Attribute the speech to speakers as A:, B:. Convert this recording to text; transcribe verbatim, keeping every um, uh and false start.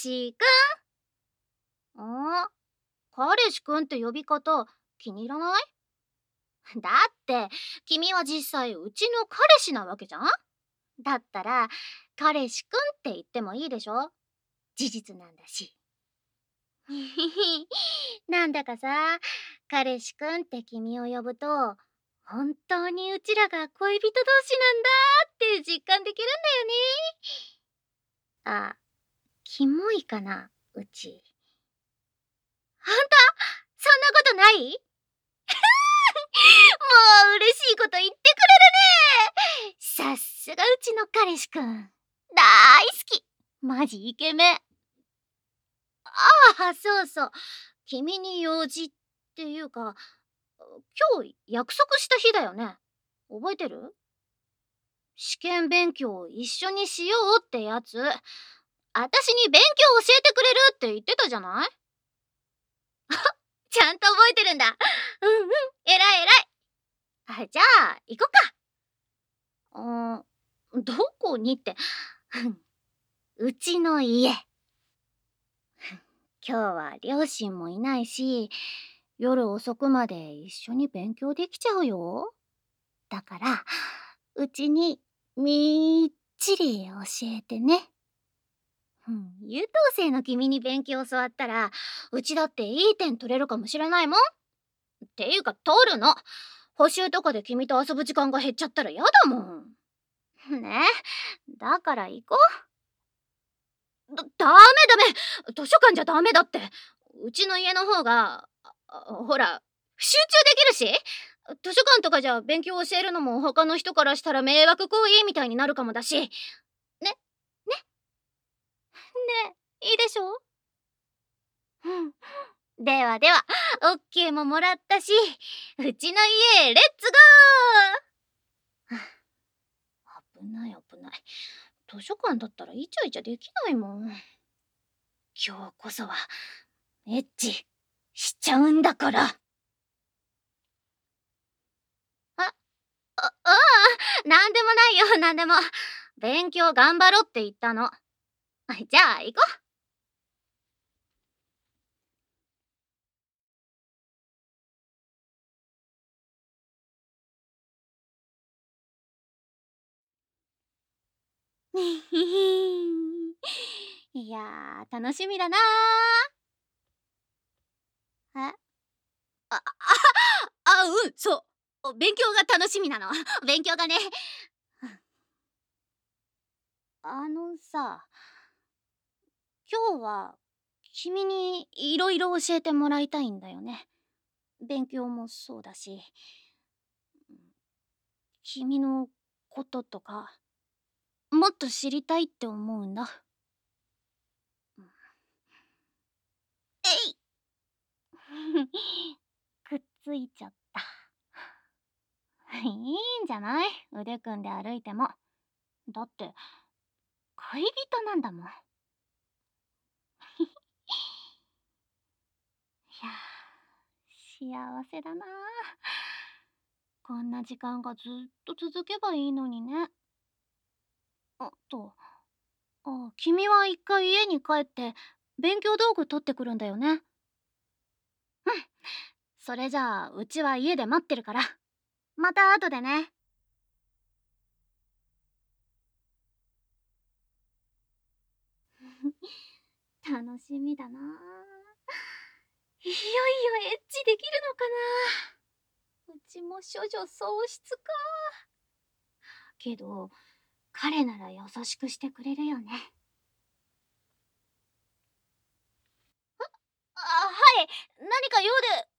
A: 氏くん。ん？彼氏くんって呼び方気に入らない？だって君は実際うちの彼氏なわけじゃん。だったら彼氏くんって言ってもいいでしょ。事実なんだし。なんだかさ、彼氏くんって君を呼ぶと本当にうちらが恋人同士なんだって実感できるんだよね。あ、キモいかな、うち。ほんと？そんなことない？もう嬉しいこと言ってくれるね。さすがうちの彼氏くん。大好き。マジイケメン。ああ、そうそう。君に用事っていうか、今日約束した日だよね。覚えてる？試験勉強を一緒にしようってやつ。あたしに勉強教えてくれるって言ってたじゃない？ちゃんと覚えてるんだ。うんうん、えらいえらい。あ、じゃあ、行こっか。あー、どこにって。うちの家。今日は両親もいないし、夜遅くまで一緒に勉強できちゃうよ。だから、うちにみっちり教えてね。うん、優等生の君に勉強教わったら、うちだっていい点取れるかもしれないもん。っていうか取るの。補習とかで君と遊ぶ時間が減っちゃったらやだもん。ねえ、だから行こう。だ、ダメダメ。図書館じゃダメだって。うちの家の方が、あほら、集中できるし。図書館とかじゃ勉強教えるのも他の人からしたら迷惑行為みたいになるかもだし。ね、ね、ねえ、いいでしょ？うん。ではでは、オッケーももらったし、うちの家、レッツゴー！危ない危ない。図書館だったらイチャイチャできないもん。今日こそは、エッチしちゃうんだから。あ、あ、ああ、なんでもないよ、なんでも。勉強頑張ろって言ったの。じゃあ、行こう。いやー、楽しみだなー。え、あ、あ、あ、うん、そう。勉強が楽しみなの。勉強がね。あのさ、今日は君にいろいろ教えてもらいたいんだよね。勉強もそうだし、君のこととか、もっと知りたいって思うんだ。えいくっついちゃった。いいんじゃない？腕組んで歩いても。だって、恋人なんだもん。いやー、幸せだなあ。こんな時間がずっと続けばいいのにね。あと、あ、君は一回家に帰って勉強道具取ってくるんだよね。うん。それじゃあ、うちは家で待ってるから。また後でね。楽しみだなあ。いよいよエッチできるのかな。うちも処女喪失か。けど、彼なら優しくしてくれるよね。あ、はい。何か用で。